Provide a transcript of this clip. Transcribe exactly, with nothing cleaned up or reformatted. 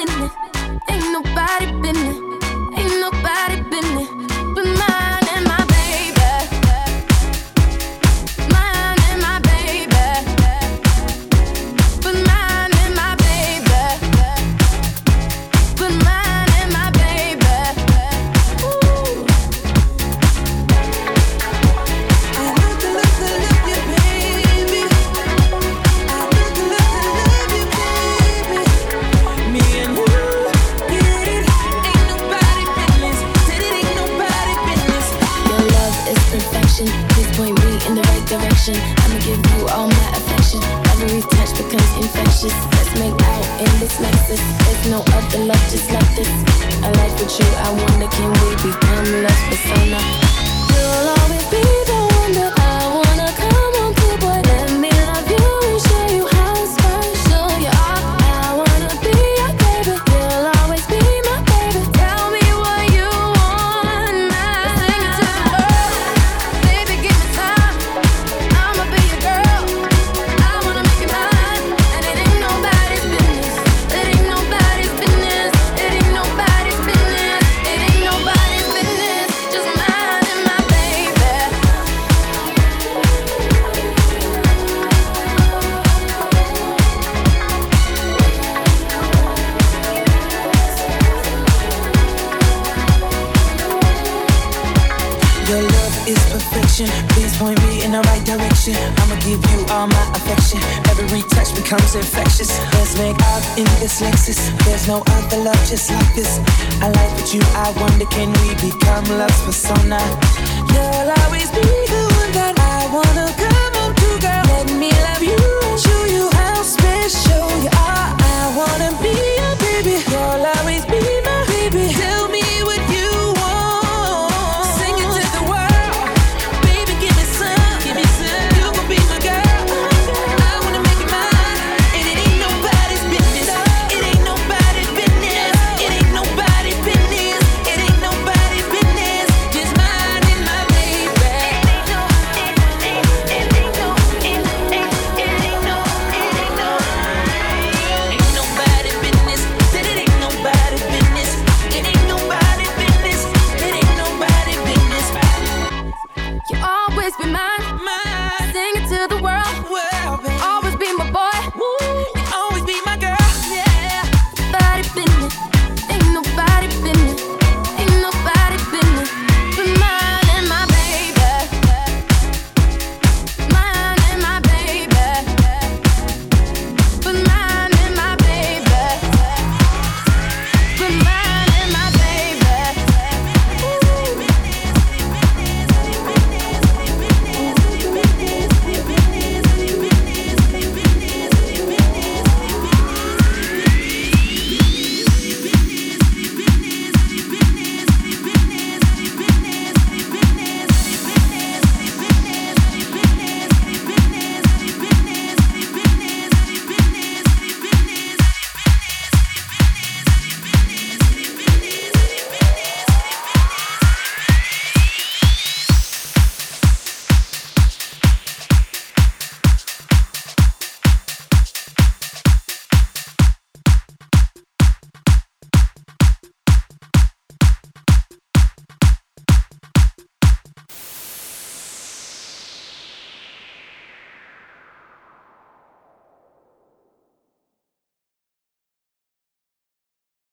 business. Ain't nobody business. Ain't nobody business but mine and my baby. Mine and my baby. But mine and my baby. But mine and my baby. Ooh. I love to love to love you, baby. I love to love to love you, baby. Me and you did it. Ain't nobody business. Did it, ain't nobody business. Your love is perfection. Please point me in the right direction. I'ma give you all my affection. Every touch becomes infectious. Let's make out in this Lexus. There's no other love just like this. I like with you. I wonder, can we become love persona? You'll always be the one that I wanna come home to, boy. Let me love you and show you how special you are. I wanna be your baby. You'll always be my baby. Tell me what you want now. Sing it to the world. Baby, give me time. I'ma be your girl. I wanna make it mine. And it ain't nobody's business. It ain't nobody's business. It ain't nobody's business. It ain't nobody's business. Just mine and my baby. Your love is perfection. Please point me in the right direction. I'ma give you all my affection. Every touch becomes infectious. Let's make out in this Lexus. There's no other love just like this. I like with you. I wonder, can we become love's persona? You'll always be the one that I wanna come home to, girl. Let me love you and show you how special you are. I wanna be your baby. You'll always be my baby.